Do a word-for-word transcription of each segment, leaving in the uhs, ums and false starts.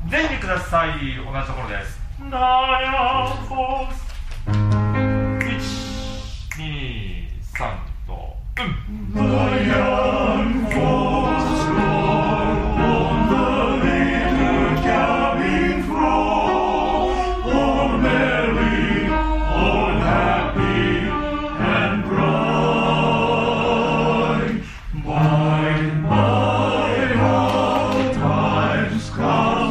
前にください。同じところです。ダイヤフォースいち、に、さんとうんダイヤフォースローオンザリトルキャビンフローオーメリーオーハッピーアンドブライバイバイハータイムスカ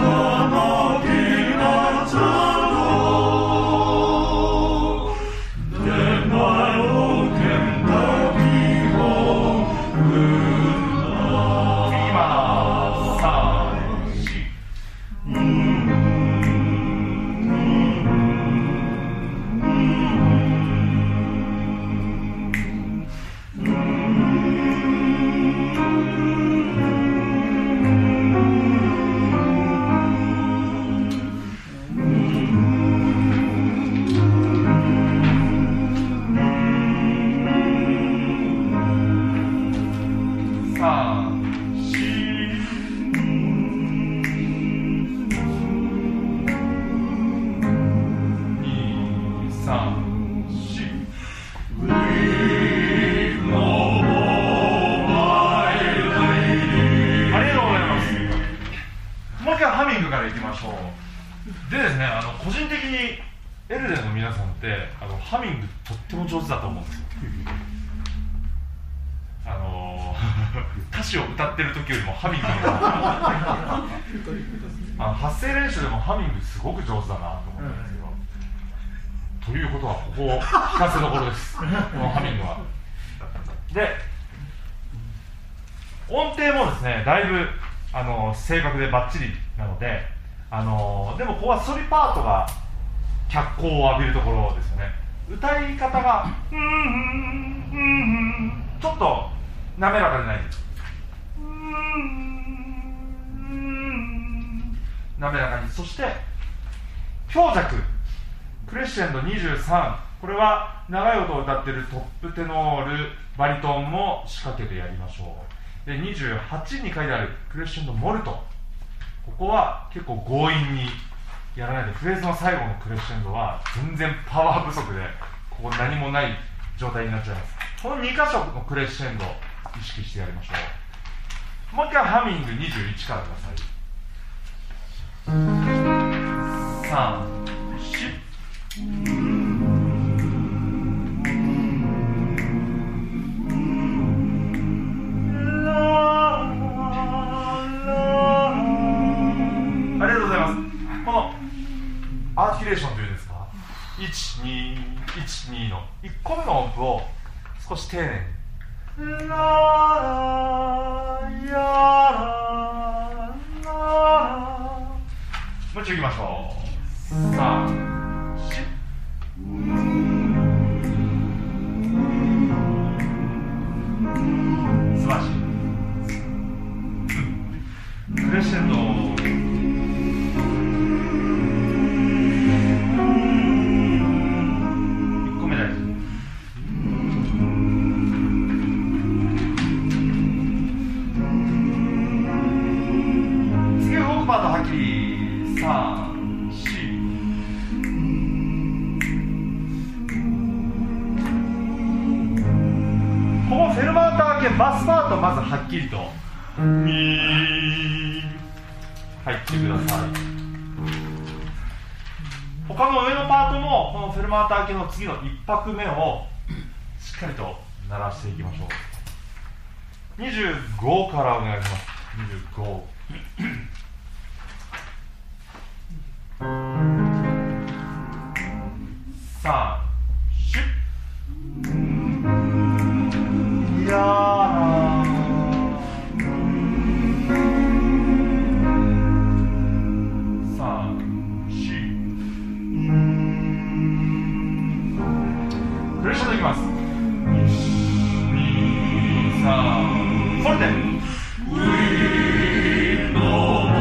ハミングからいきましょう。でですね、あの個人的にエルレの皆さんってあのハミングとっても上手だと思うんですよ。あの歌詞を歌ってる時よりもハミングのあの発声練習でもハミングすごく上手だなと思ったんですけど、ということはここを聞かせどころですこのハミングは。で音程もですねだいぶあの正確でバッチリなので、あのでもここはソリパートが脚光を浴びるところですよね。歌い方がうんうんうんちょっと滑らかでないです。うん滑らかに、そして強弱クレッシェンドにじゅうさん、これは長い音を歌っているトップテノールバリトンも仕掛けてやりましょう。でにじゅうはちに書いてあるクレッシェンドモルト、ここは結構強引にやらないで、フレーズの最後のクレッシェンドは全然パワー不足でここ何もない状態になっちゃいます。このに箇所のクレッシェンド意識してやりましょう。もう一回ハミングにじゅういちからください。さん、しアーティキュレーションというんですか、いち、に、いち、にのいっこめの音符を少し丁寧にララヤララもう一度いきましょう。さん、し素晴らしい。クレッシェンドパートはっきりさん、しここフェルマーター系バスパートまずはっきりとミ入ってください。他の上のパートもこのフェルマーター系の次のいっ拍目をしっかりと鳴らしていきましょう。にじゅうごからお願いします。にじゅうごさん、しやーさん、しクレッシェンドいきます。いち、に、さん、フォルテ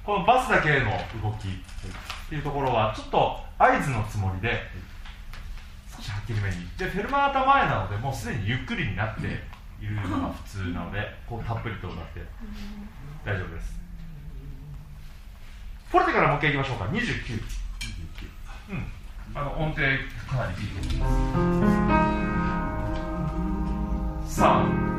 このバスだけの動きっていうところはちょっと合図のつもりで少しはっきりめにで、フェルマータ前なのでもうすでにゆっくりになっているのが普通なので、こうたっぷりと歌って大丈夫です。フォルテからもう一回いきましょうか。にじゅうきゅう、うん、あの音程かなりいいと思います。さん